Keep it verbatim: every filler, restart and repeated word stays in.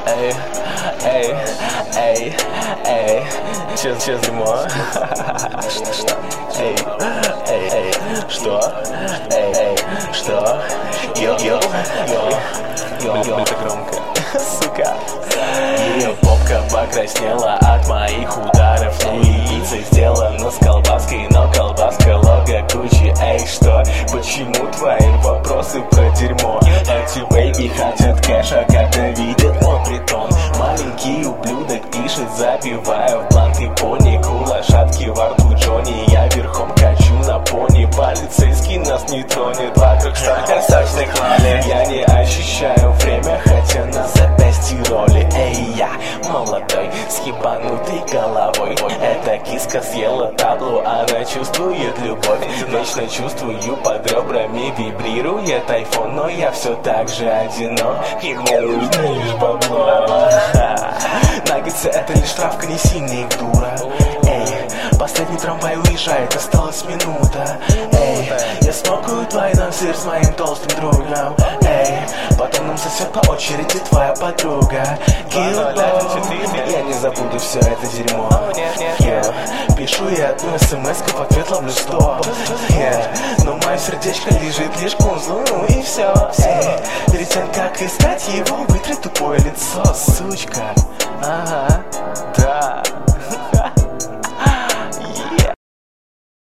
Эй, эй, эй, эй, че, че зима? Что, что? Эй, эй, эй, что? Эй, эй, что? Йо, йо, йо, йо, йо, это громко, сука. Ее попка покраснела от моих ударов. Ну и яйца сделано с колбаской, но колбаска лого Гуччи. Эй, что? Почему твои вопросы про дерьмо? Эти бэйби хотят кэша, когда видят мой притон. Маленький ублюдок пишет, забиваю в бланты пони. Лошадки во рту Джонни, я верхом качу на пони. Полицейский нас не тронет, вокруг столько сочных лали. Я не ощущаю время, хотя на запястье роли. Эй, я молодой, с ебанутой головой. Эта киска съела таблу, она чувствует любовь. Вечно чувствую под ребрами, вибрирует айфон. Но я все так же одинок, и мне нужно лишь бабло. Наггетсы — это лишь травка, не сильный их дура. Эй, последний трамвай уезжает, осталась минута. Эй, я смокаю двойной сыр с моим толстым другом. Эй, потом нам сосет по очереди твоя подруга. Гилбо, я не забуду все это дерьмо. Yeah. Пишу я одну смс-ку, в ответ ловлю стоп. Yeah. Но мое сердечко лежит лишь к узлу, ну и все. Эй, перед тем, как искать его, вытри тупое лицо, сучка. Ага, да.